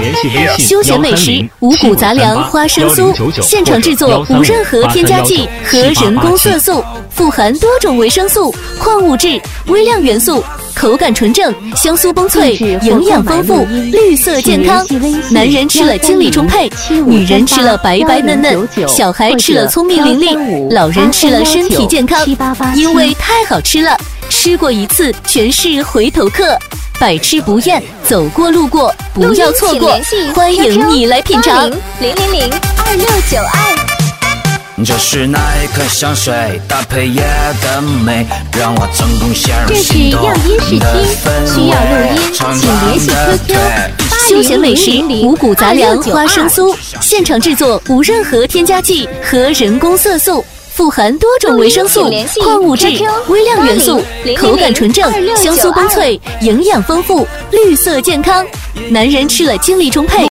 休闲美食五谷杂粮花生酥，现场制作，无任何添加剂和人工色素，富含多种维生素、矿物质、微量元素，口感纯正，香酥崩脆，营养丰富，绿色健康。男人吃了精力充沛，女人吃了白白嫩嫩，小孩吃了聪明伶俐，老人吃了身体健康。因为太好吃了，吃过一次全是回头客。百吃不厌，走过路过不要错过，欢迎你来品尝。 0002692。 这是那一颗香水搭配夜的美，让我成功陷入心动的氛围。 需要录音，请联系 QQ。 休闲美食五谷杂粮花生酥，现场制作，无任何添加剂和人工色素，富含多种维生素、矿物质、微量元素，口感纯正，香酥崩脆，营养丰富，绿色健康。男人吃了精力充沛。